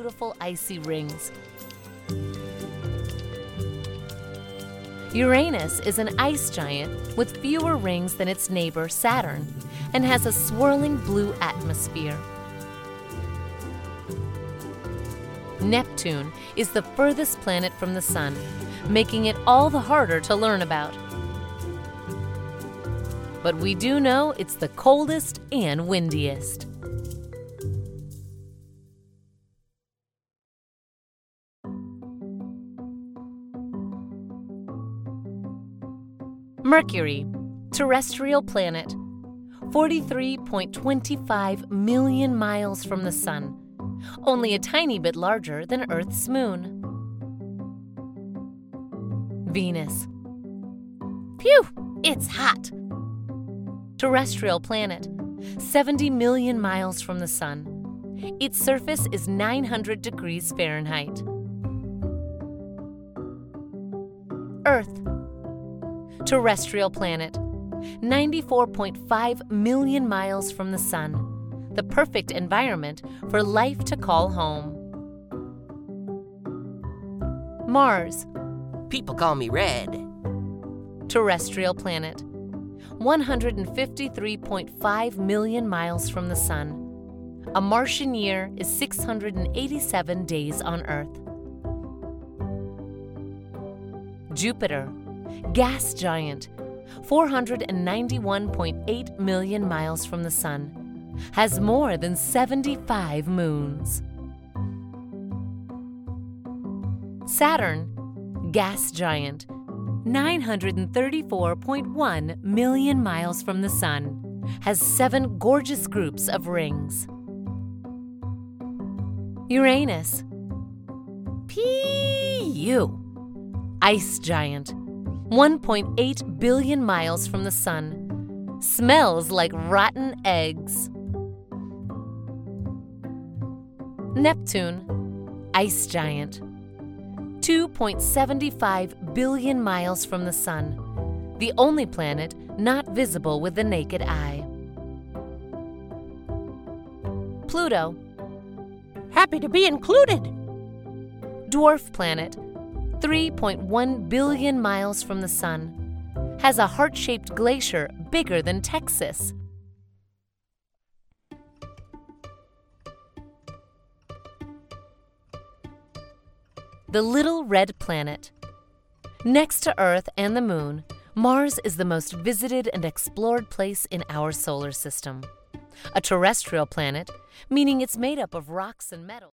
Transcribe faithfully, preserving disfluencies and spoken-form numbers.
beautiful icy rings. Uranus is an ice giant with fewer rings than its neighbor Saturn and has a swirling blue atmosphere. Neptune is the furthest planet from the Sun, making it all the harder to learn about. But we do know it's the coldest and windiest. Mercury, terrestrial planet, forty-three point two five million miles from the Sun, only a tiny bit larger than Earth's moon. Venus. Phew, it's hot. Terrestrial planet, seventy million miles from the Sun. Its surface is nine hundred degrees Fahrenheit. Earth. Terrestrial planet, ninety-four point five million miles from the Sun, the perfect environment for life to call home. Mars. People call me Red. Terrestrial planet, one hundred fifty-three point five million miles from the Sun. A Martian year is six hundred eighty-seven days on Earth. Jupiter, gas giant, four hundred ninety-one point eight million miles from the Sun, has more than seventy-five moons. Saturn, gas giant, nine hundred thirty-four point one million miles from the Sun, has seven gorgeous groups of rings. Uranus. P-U. Ice giant, one point eight billion miles from the Sun, smells like rotten eggs. Neptune, ice giant, two point seven five billion miles from the Sun, the only planet not visible with the naked eye. Pluto. Happy to be included. Dwarf planet, three point one billion miles from the Sun, has a heart-shaped glacier bigger than Texas. The little red planet. Next to Earth and the Moon, Mars is the most visited and explored place in our solar system. A terrestrial planet, meaning it's made up of rocks and metals.